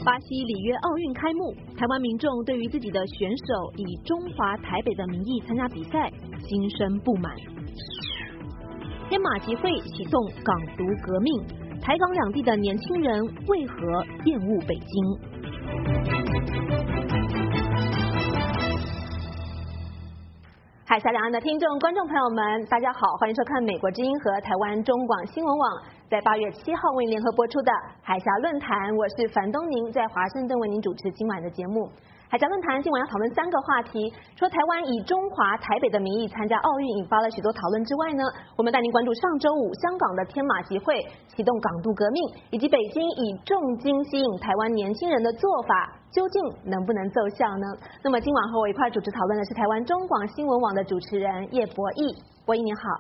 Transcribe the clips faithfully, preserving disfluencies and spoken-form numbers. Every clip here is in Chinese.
巴西里约奥运开幕，台湾民众对于自己的选手以中华台北的名义参加比赛，心生不满。天马集会启动港独革命，台港两地的年轻人为何厌恶北京？海峡两岸的听众、观众朋友们，大家好，欢迎收看美国之音和台湾中广新闻网在八月七号为您联合播出的海峡论坛。我是樊东宁，在华盛顿为您主持今晚的节目。海峡论坛今晚要讨论三个话题，除了台湾以中华台北的名义参加奥运引发了许多讨论之外呢，我们带您关注上周五香港的天马集会启动港独革命，以及北京以重金吸引台湾年轻人的做法究竟能不能奏效呢？那么今晚和我一块主持讨论的是台湾中广新闻网的主持人叶博弈。博弈您好。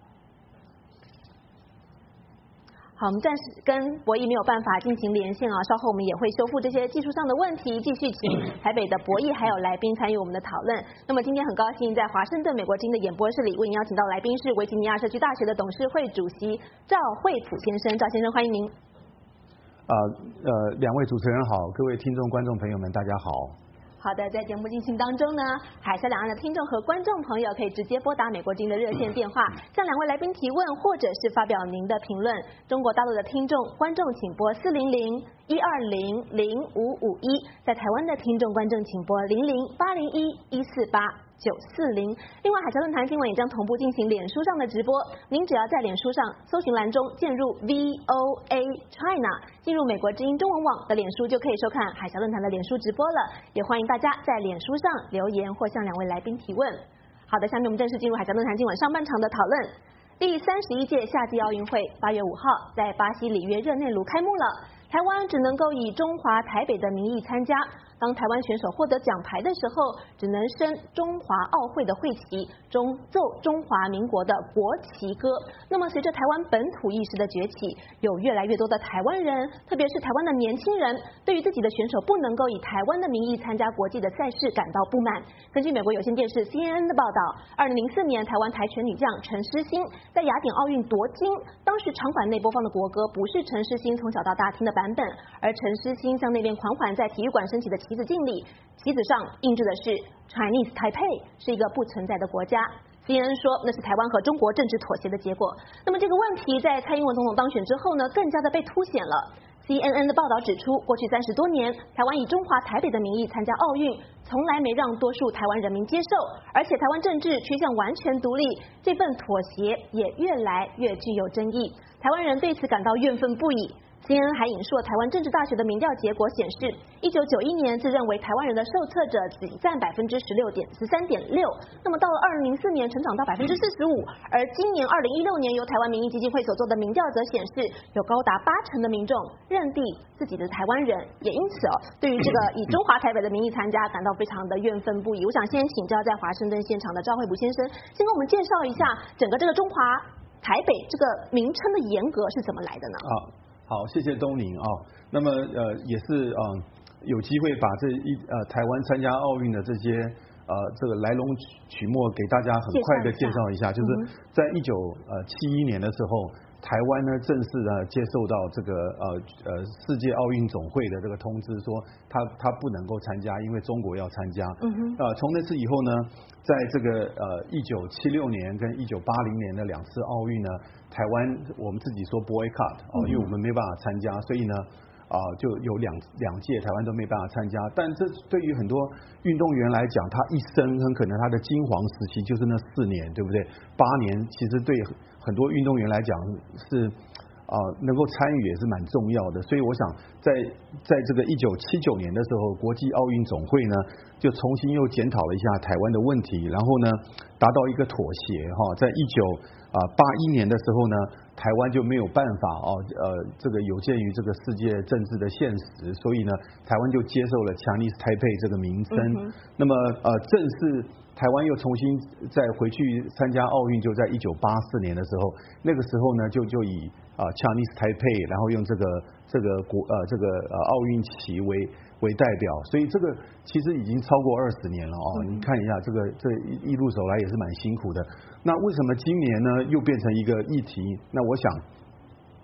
好，我们暂时跟博弈没有办法进行连线啊，稍后我们也会修复这些技术上的问题，继续请台北的博弈还有来宾参与我们的讨论。那么今天很高兴在华盛顿美国之音的演播室里为您邀请到来宾是维吉尼亚社区大学的董事会主席赵惠普先生，赵先生欢迎您。 呃呃，两位主持人好，各位听众观众朋友们大家好。 好的，在节目进行当中呢，海峡两岸的听众和观众朋友可以直接拨打美国之音的热线电话，向两位来宾提问，或者是发表您的评论。中国大陆的听众、观众请拨四零零一二零零五五一，在台湾的听众、观众请拨零零八零一一四八九四零。另外，海峡论坛今晚也将同步进行脸书上的直播，您只要在脸书上搜寻栏中键入 V O A China， 进入美国之音中文网的脸书，就可以收看海峡论坛的脸书直播了。也欢迎大家在脸书上留言或向两位来宾提问。好的，下面我们正式进入海峡论坛今晚上半场的讨论。第三十一届夏季奥运会八月五号在巴西里约热内卢开幕了，台湾只能够以中华台北的名义参加。当台湾选手获得奖牌的时候，只能升中华奥会的会旗，中奏中华民国的国旗歌。那么随着台湾本土意识的崛起，有越来越多的台湾人，特别是台湾的年轻人，对于自己的选手不能够以台湾的名义参加国际的赛事感到不满。根据美国有线电视 C N N 的报道，二零零四年台湾跆拳女将陈诗欣在雅典奥运夺金，当时场馆内播放的国歌不是陈诗欣从小到大听的版本，而陈诗欣向那边款款在体育馆升起的旗子敬礼，旗子上印制的是 Chinese Taipei， 是一个不存在的国家。C N N 说那是台湾和中国政治妥协的结果。那么这个问题在蔡英文总统当选之后呢，更加的被凸显了。C N N 的报道指出，过去三十多年，台湾以中华台北的名义参加奥运，从来没让多数台湾人民接受，而且台湾政治趋向完全独立，这份妥协也越来越具有争议，台湾人对此感到怨愤不已。C N N 还引述了台湾政治大学的民调结果显示，一九九一年自认为台湾人的受测者只占百分之十六点十三点六，那么到了二零零四年成长到百分之四十五，而今年二零一六年由台湾民意基金会所做的民调则显示，有高达八成的民众认定自己的台湾人，也因此哦，对于这个以中华台北的名义参加感到非常的怨愤不已。我想先请教在华盛顿现场的赵惠普先生，先跟我们介绍一下整个这个中华台北这个名称的严格是怎么来的呢？ 啊。好，谢谢东宁啊。那么呃也是啊、呃、有机会把这一呃台湾参加奥运的这些呃这个来龙去脉给大家很快的介绍一下，就是在一九呃七一年的时候，台湾呢正式的接受到这个呃呃世界奥运总会的这个通知，说他他不能够参加，因为中国要参加。嗯哼。呃，从那次以后呢，在这个呃一九七六年跟一九八零年的两次奥运呢，台湾我们自己说 boycott 哦、呃，因为我们没办法参加，所以呢啊、呃、就有两两届台湾都没办法参加。但这对于很多运动员来讲，他一生很可能他的金黄时期就是那四年，对不对？八年其实对很多运动员来讲是啊、呃、能够参与也是蛮重要的。所以我想在在这个一九七九年的时候，国际奥运总会呢就重新又检讨了一下台湾的问题，然后呢达到一个妥协哈，在一九啊八一年的时候呢，台湾就没有办法哦呃这个有鉴于这个世界政治的现实，所以呢台湾就接受了 Chinese Taipei 这个名称。嗯、那么呃正式台湾又重新再回去参加奥运，就在一九八四年的时候，那个时候呢就就以啊 Chinese Taipei， 然后用这个这个国呃这个呃奥运旗为为代表，所以这个其实已经超过二十年了哦。你看一下这个这一一路走来也是蛮辛苦的。那为什么今年呢又变成一个议题？那我想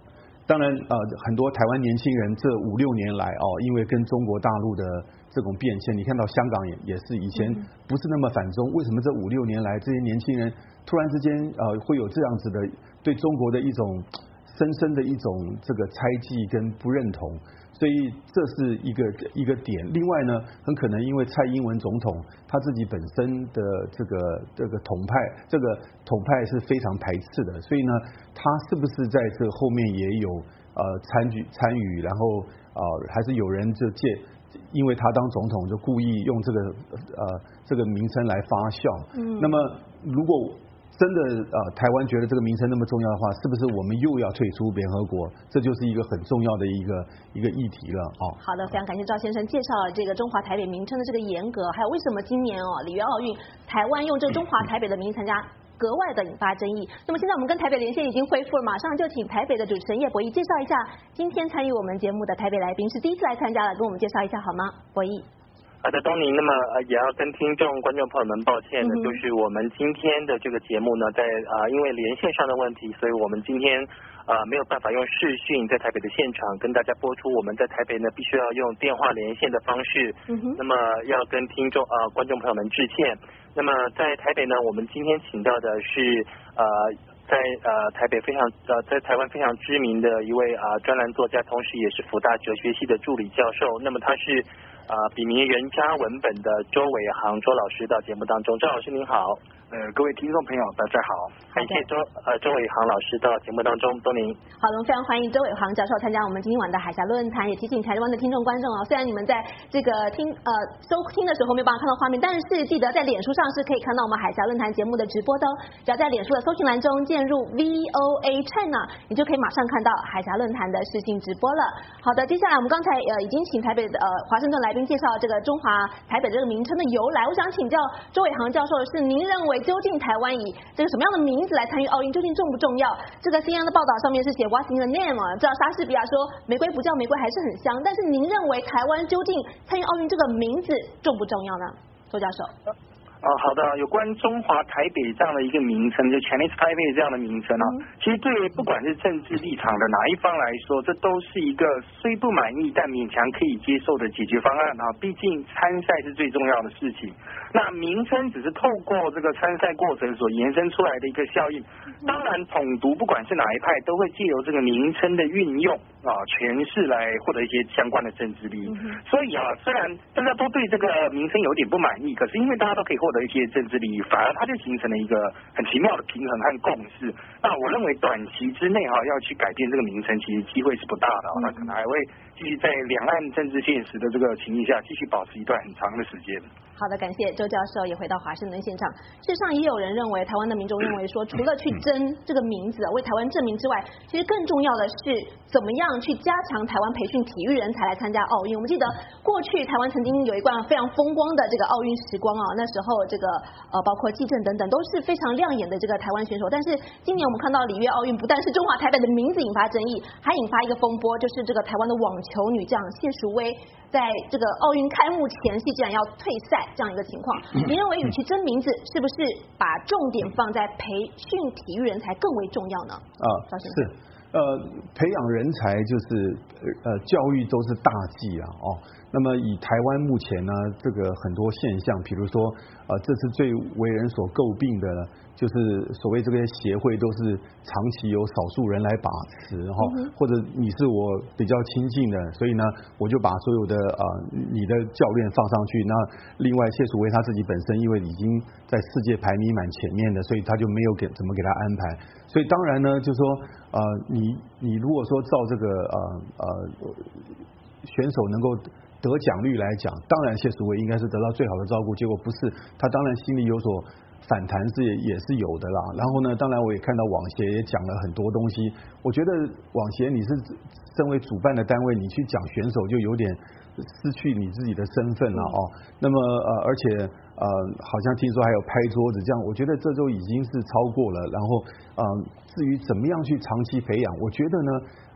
当然呃很多台湾年轻人这五六年来哦，因为跟中国大陆的这种变迁，你看到香港也也是以前不是那么反中，为什么这五六年来这些年轻人突然之间呃会有这样子的对中国的一种深深的一种这个猜忌跟不认同？所以这是一个一个点。另外呢，很可能因为蔡英文总统他自己本身的这个这个统派，这个统派是非常排斥的，所以呢，他是不是在这个后面也有呃参与参与，然后呃还是有人就借，因为他当总统就故意用这个呃这个名称来发酵。嗯。那么如果真的呃，台湾觉得这个名称那么重要的话，是不是我们又要退出联合国？这就是一个很重要的一个一个议题了哦。 好的，非常感谢赵先生介绍了这个中华台北名称的这个严格，还有为什么今年哦里约奥运台湾用这个中华台北的名参加，格外的引发争议。那么现在我们跟台北连线已经恢复了，马上就请台北的主持人叶博弈介绍一下今天参与我们节目的台北来宾，是第一次来参加了，跟我们介绍一下好吗？博弈。 好的，东宁，那么呃也要跟听众观众朋友们抱歉的，就是我们今天的这个节目呢，在呃因为连线上的问题，所以我们今天呃没有办法用视讯在台北的现场跟大家播出，我们在台北呢必须要用电话连线的方式，嗯、那么要跟听众呃观众朋友们致歉。那么在台北呢，我们今天请到的是呃在呃台北非常呃在台湾非常知名的一位啊、呃、专栏作家，同时也是辅大哲学系的助理教授。那么他是啊、呃，笔名人渣文本的周伟航周老师到节目当中，周老师您好， 呃，各位听众朋友大家好， 感谢周呃周伟航老师到节目当中，东宁。 好的，我们非常欢迎周伟航教授参加我们今天晚的海峡论坛，也提醒台湾的听众观众哦，虽然你们在这个听呃收听的时候没有办法看到画面，但是记得在脸书上是可以看到我们海峡论坛节目的直播的哦，只要在脸书的搜寻栏中键入 V O A China， 你就可以马上看到海峡论坛的视讯直播了。好的，接下来我们刚才呃已经请台北的呃华盛顿来宾介绍这个中华台北这个名称的由来，我想请教周伟航教授的是，您认为究竟台湾以这个什么样的名字来参与奥运，究竟重不重要？这个 C N N 的报道上面是写 What's in the name 啊，知道莎士比亚说玫瑰不叫玫瑰还是很香，但是您认为台湾究竟参与奥运这个名字重不重要呢？周教授。 哦，好的，有关中华台北这样的一个名称，就 Chinese Taipei 这样的名称啊，嗯、其实对不管是政治立场的哪一方来说，这都是一个虽不满意但勉强可以接受的解决方案啊。毕竟参赛是最重要的事情，那名称只是透过这个参赛过程所延伸出来的一个效应。当然，统独不管是哪一派，都会借由这个名称的运用啊诠释来获得一些相关的政治利益。嗯、所以啊，虽然大家都对这个名称有点不满意，可是因为大家都可以获得一些政治利益，反而它就形成了一个很奇妙的平衡和共识。那我认为短期之内哈、啊、要去改变这个名称，其实机会是不大的、啊，那可能还会继续在两岸政治现实的这个情境下，继续保持一段很长的时间。 好的，感谢周教授也回到华盛顿现场。事实上，也有人认为，台湾的民众认为说，除了去争这个名字为台湾证明之外，其实更重要的是怎么样去加强台湾培训体育人才来参加奥运。我们记得过去台湾曾经有一段非常风光的这个奥运时光啊，那时候这个呃包括纪政等等都是非常亮眼的这个台湾选手。但是今年我们看到里约奥运，不但是中华台北的名字引发争议，还引发一个风波，就是这个台湾的网球女将谢淑薇在这个奥运开幕前夕竟然要退赛这样一个情况。您认为与其争名字，是不是把重点放在培训体育人才更为重要呢？ 啊，是。呃，培养人才就是呃教育都是大忌啊哦。那么以台湾目前呢，这个很多现象，比如说呃，这次最为人所诟病的，就是所谓这些协会都是长期由少数人来把持哈、嗯，或者你是我比较亲近的，所以呢，我就把所有的呃你的教练放上去。那另外谢淑薇他自己本身因为已经在世界排名蛮前面的，所以他就没有给怎么给他安排。所以当然呢，就说呃你你如果说照这个呃呃选手能够得奖率来讲，当然谢淑薇应该是得到最好的照顾，结果不是，他当然心里有所反弹是也是有的啦。然后呢，当然我也看到网协也讲了很多东西，我觉得网协你是身为主办的单位，你去讲选手就有点失去你自己的身份了哦。那么呃，而且呃，好像听说还有拍桌子这样，我觉得这都已经是超过了。然后呃，至于怎么样去长期培养，我觉得呢。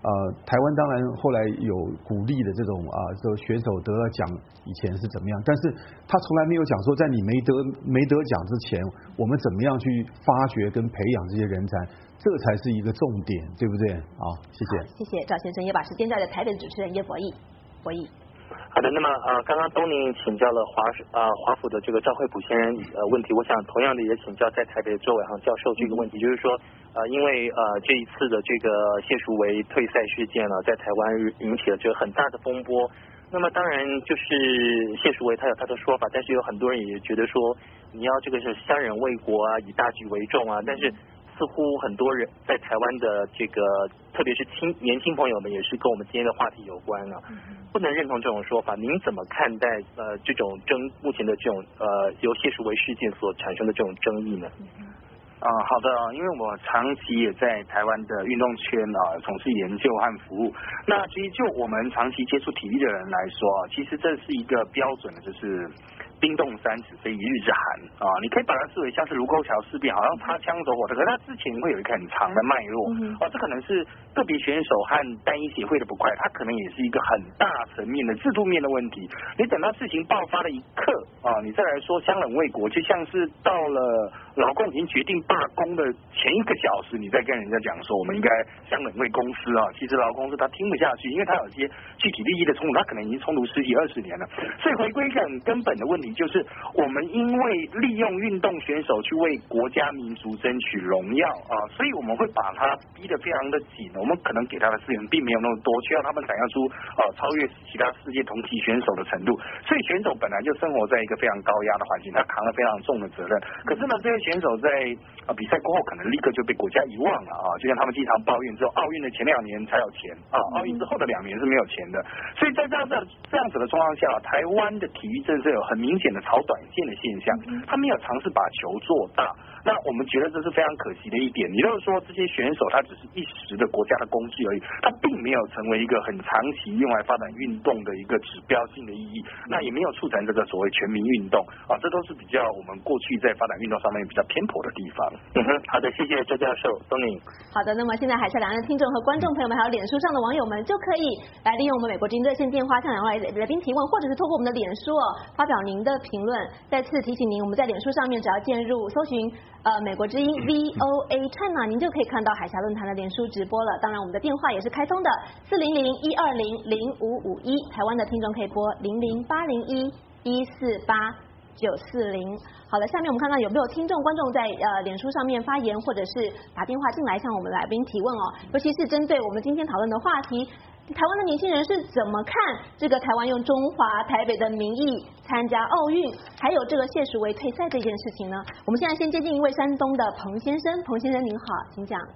呃，台湾当然后来有鼓励的这种啊，这个选手得了奖以前是怎么样，但是他从来没有讲说在你没得没得奖之前，我们怎么样去发掘跟培养这些人才，这才是一个重点，对不对？好，谢谢。 谢谢赵先生，也把时间交给台北的主持人叶博弈，博弈。 好的，那么呃，刚刚东宁请教了华呃华府的这个赵惠普先生呃问题，我想同样的也请教在台北的周伟航教授这个问题，就是说呃因为呃这一次的这个谢淑薇退赛事件呢，在台湾引起了这个很大的风波。那么当然就是谢淑薇他有他的说法，但是有很多人也觉得说你要这个是乡人为国啊，以大局为重啊，但是似乎很多人在台湾的这个，特别是青年轻朋友们，也是跟我们今天的话题有关啊，不能认同这种说法。您怎么看待呃这种争目前的这种呃由谢淑薇事件所产生的这种争议呢？ 啊、呃，好的，因为我长期也在台湾的运动圈啊从事研究和服务。那其实就我们长期接触体育的人来说，其实这是一个标准的，就是冰冻三尺非一日之寒啊！你可以把它视为像是卢沟桥事变，好像擦枪走火的，可是它之前会有一个很长的脉络哦、啊，这可能是个别选手和单一协会的不快，它可能也是一个很大层面的制度面的问题。你等到事情爆发的一刻啊，你再来说乡人为国，就像是到了劳共已经决定罢工的前一个小时，你再跟人家讲说我们应该乡人为公司啊，其实劳公司他听不下去，因为他有些具体利益的冲突，他可能已经冲突十几二十年了。所以回归根根本的问题就是我们因为利用运动选手去为国家民族争取荣耀啊，所以我们会把他逼得非常的紧，我们可能给他的资源并没有那么多，需要他们想要出呃超越其他世界同期选手的程度，所以选手本来就生活在一个非常高压的环境，他扛了非常重的责任。可是呢，这些选手在呃比赛过后可能立刻就被国家遗忘了啊，就像他们经常抱怨，只有奥运的前两年才有钱啊，奥运之后的两年是没有钱的。所以在这样的这样子的状况下，台湾的体育政策有很明显的炒短线的现象，他没有尝试把球做大。那我们觉得这是非常可惜的一点。也就是说，这些选手他只是一时的国家的工具而已，他并没有成为一个很长期用来发展运动的一个指标性的意义。那也没有促成这个所谓全民运动啊，这都是比较我们过去在发展运动上面比较偏颇的地方。 嗯哼，好的，谢谢周教授，东宁。 好的，那么现在海峡两岸的听众和观众朋友们，还有脸书上的网友们，就可以来利用我们美国之音热线电话向两位来宾提问，或者是透过我们的脸书哦发表您的评论。再次提醒您，我们在脸书上面只要键入搜寻呃美国之音 V O A China， 您就可以看到海峡论坛的脸书直播了。当然，我们的电话也是开通的四零零一二零零五五一，台湾的听众可以拨零零八零一一四八九四零。好了，下面我们看到有没有听众观众在呃脸书上面发言，或者是打电话进来向我们来宾提问哦，尤其是针对我们今天讨论的话题。台湾的年轻人是怎么看这个台湾用中华台北的名义参加奥运，还有这个谢淑薇退赛这件事情呢？我们现在先接近一位山东的彭先生，彭先生您好，请讲。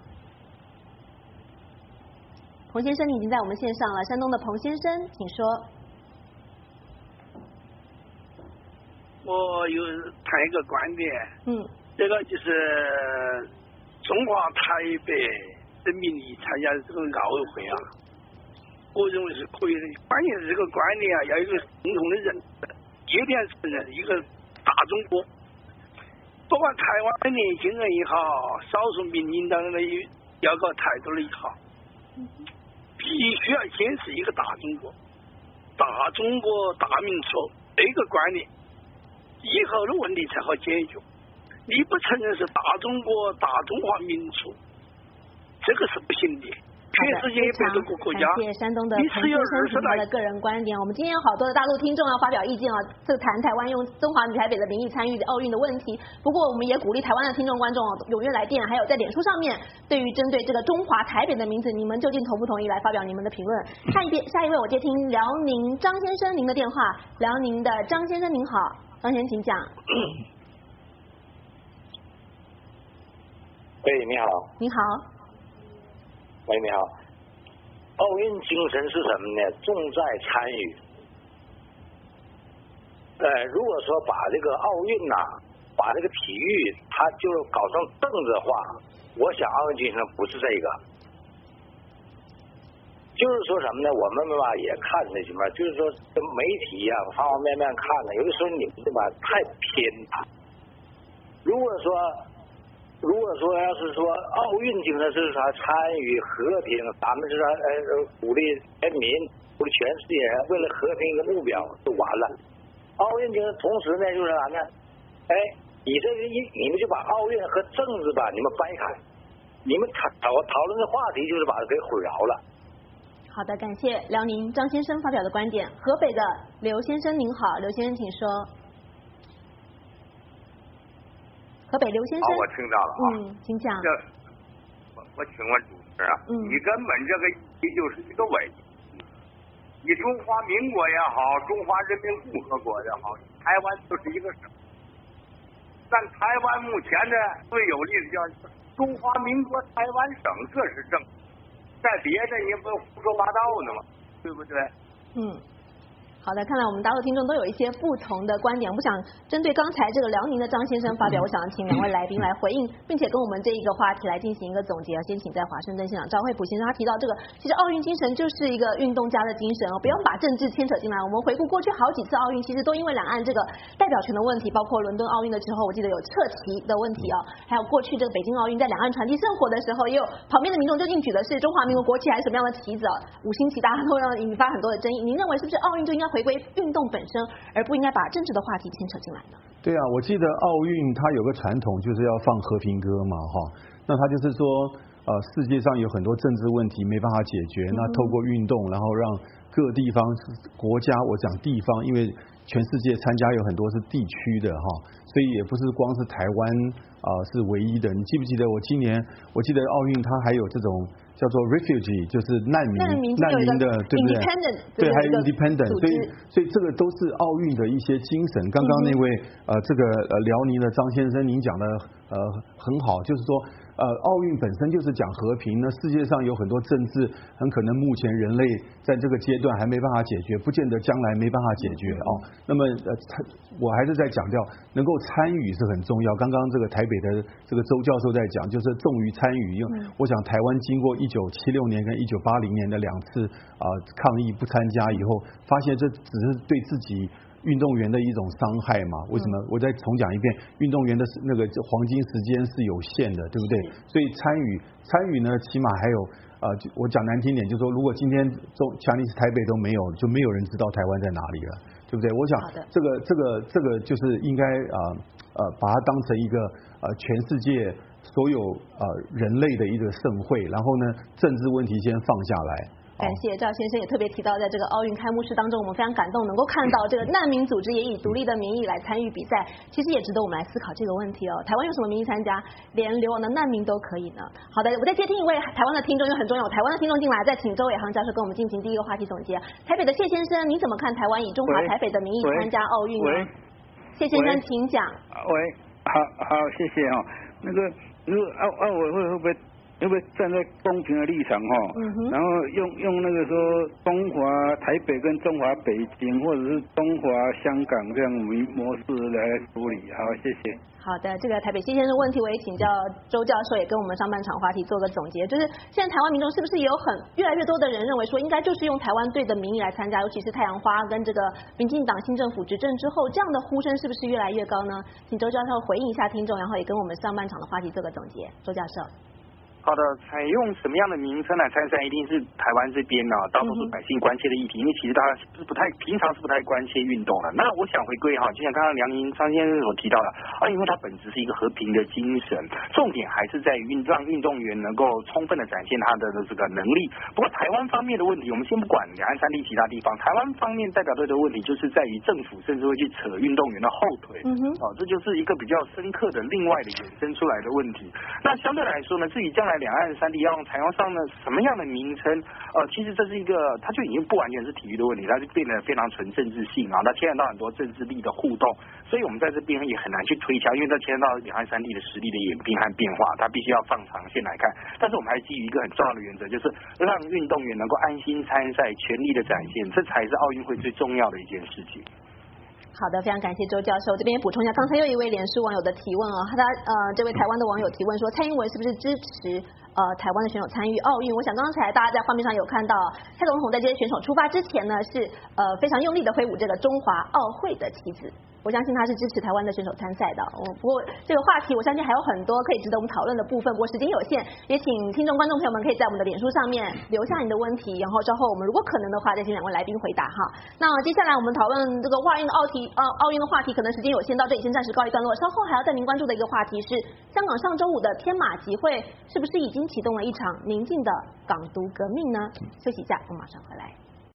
彭先生，你已经在我们线上了，山东的彭先生，请说。 我有谈一个观点， 嗯， 这个就是中华台北的名义参加这个奥运会啊。我认为是可以的，关键是这个观念啊，要有一个共同的认识，一点承认一个大中国，不管台湾的年轻人也好，少数民进党的要搞态度的也好，必须要坚持一个大中国，大中国大民族这个观念，以后的问题才好解决。你不承认是大中国大中华民族，这个是不行的。全世界百多个国家， 感谢山东的彭先生提出他的个人观点。我们今天有好多的大陆听众要发表意见啊，这个谈台湾用中华台北的名义参与奥运的问题。不过我们也鼓励台湾的听众观众踊跃来电，还有在脸书上面，对于针对这个中华台北的名字，你们究竟同不同意来发表你们的评论？下一遍，下一位我接听辽宁张先生您的电话，辽宁的张先生您好，张先生请讲。 喂，你好。 你好。 喂，你好。奥运精神是什么呢？重在参与。呃，如果说把这个奥运呐、啊，把这个体育，它就搞成政治化，我想奥运精神不是这个。就是说什么呢？我们吧也看这什么，就是说跟媒体呀、啊、方方面面看呢，有的时候你们这吧太偏袒。如果说如果说要是说奥运精神是他参与和平，咱们是说呃鼓励人民，鼓励全世界为了和平一个目标就完了。奥运精神同时呢就是啥呢？哎，你这个一你们就把奥运和政治吧，你们掰开，你们讨讨讨论的话题就是把它给混淆了。 好的，感谢辽宁张先生发表的观点。河北的刘先生您好，刘先生请说。河北刘先生， 哦，我听到了啊， 嗯，请讲。 这，我我请问主持人啊， 嗯， 你根本这个议题就是一个伪议。你中华民国也好，中华人民共和国也好，台湾就是一个省。但台湾目前呢，最有力的叫中华民国台湾省，这是正。在别的你不胡说八道呢吗？对不对？ 嗯。好的，看来我们大陆听众都有一些不同的观点。我想针对刚才这个辽宁的张先生发表，我想请两位来宾来回应，并且跟我们这一个话题来进行一个总结。先请在华盛顿现场赵惠普先生，他提到这个，其实奥运精神就是一个运动家的精神哦，不用把政治牵扯进来。我们回顾过去好几次奥运，其实都因为两岸这个代表权的问题，包括伦敦奥运的时候，我记得有撤旗的问题哦，还有过去这个北京奥运在两岸传递圣火的时候，也有旁边的民众究竟举的是中华民国国旗还是什么样的旗子哦，五星旗，大家都让引发很多的争议。您认为是不是奥运就应该回归运动本身，而不应该把政治的话题牵扯进来呢？ 对啊，我记得奥运它有个传统就是要放和平歌嘛，哈，那它就是说，呃，世界上有很多政治问题没办法解决，那透过运动，然后让各地方国家，我讲地方，因为全世界参加有很多是地区的哈，所以也不是光是台湾啊、呃、是唯一的。你记不记得我今年，我记得奥运它还有这种叫做 refugee， 就是难民，难民的，对不对？对，还有 independent， 所以所以这个都是奥运的一些精神。刚刚那位呃这个呃辽宁的张先生，您讲的呃很好，就是说呃奥运本身就是讲和平。那世界上有很多政治，很可能目前人类在这个阶段还没办法解决，不见得将来没办法解决哦。那么呃我还是在强调，能够参与是很重要。刚刚这个台北的这个周教授在讲，就是重于参与。因为我想台湾经过一九七六年跟一九八零年的两次啊、呃、抗议不参加以后，发现这只是对自己运动员的一种伤害嘛？为什么？我再重讲一遍，运动员的那个黄金时间是有限的，对不对？所以参与参与呢，起码还有呃，我讲难听点，就是说，如果今天中强力士台北都没有，就没有人知道台湾在哪里了，对不对？我想这个这个这个就是应该呃呃把它当成一个呃全世界所有呃人类的一个盛会，然后呢，政治问题先放下来。 感谢赵先生也特别提到，在这个奥运开幕式当中，我们非常感动，能够看到这个难民组织也以独立的名义来参与比赛，其实也值得我们来思考这个问题哦。台湾用什么名义参加，连流亡的难民都可以呢？好的，我再接听一位台湾的听众，因为很重要，台湾的听众进来，再请周伟航教授跟我们进行第一个话题总结。台北的谢先生，你怎么看台湾以中华台北的名义参加奥运呢？谢先生，请讲。 喂，好好，谢谢哈、哦。那个，如果奥奥委会会不会？会不会站在公平的立场哈、嗯，然后用用那个说中华台北跟中华北京或者是中华香港这样模式来处理？好，谢谢。 好的，这个台北谢先生的问题，我也请教周教授，也跟我们上半场话题做个总结。就是现在台湾民众是不是有很越来越多的人认为说，应该就是用台湾队的名义来参加，尤其是太阳花跟这个民进党新政府执政之后，这样的呼声是不是越来越高呢？请周教授回应一下听众，然后也跟我们上半场的话题做个总结。周教授。 好的，采用什么样的名称来参赛，一定是台湾这边呢、啊，大多数百姓关切的议题，因为其实大家是不太平常是不太关切运动的。那我想回归哈，就像刚刚梁宁张先生所提到的，啊，因为它本质是一个和平的精神，重点还是在于运让运动员能够充分的展现他的这个能力。不过台湾方面的问题，我们先不管两岸三地其他地方，台湾方面代表队的问题就是在于政府甚至会去扯运动员的后腿，嗯哼，哦，这就是一个比较深刻的另外的衍生出来的问题。那相对来说呢，至于将来两岸三地要用采用上呢什么样的名称，呃，其实这是一个，它就已经不完全是体育的问题，它就变得非常纯政治性啊，它牵扯到很多政治力的互动，所以我们在这边也很难去推敲，因为它牵扯到两岸三地的实力的演变和变化，它必须要放长线来看。但是我们还基于一个很重要的原则，就是让运动员能够安心参赛，全力的展现，这才是奥运会最重要的一件事情。 好的，非常感谢周教授。这边也补充一下，刚才又一位脸书网友的提问哦，他呃这位台湾的网友提问说，蔡英文是不是支持呃台湾的选手参与奥运？我想刚才大家在画面上有看到，蔡总统在这些选手出发之前呢，是呃非常用力的挥舞这个中华奥会的旗子。 我相信他是支持台湾的选手参赛的。哦，不过这个话题我相信还有很多可以值得我们讨论的部分，不过时间有限，也请听众观众朋友们可以在我们的脸书上面留下你的问题，然后之后我们如果可能的话再请两位来宾回答哈。那接下来我们讨论这个奥运的奥题呃奥运的话题，可能时间有限，到这里先暂时告一段落。稍后还要带您关注的一个话题是香港上周五的天马集会是不是已经启动了一场宁静的港独革命呢？休息一下，我们马上回来。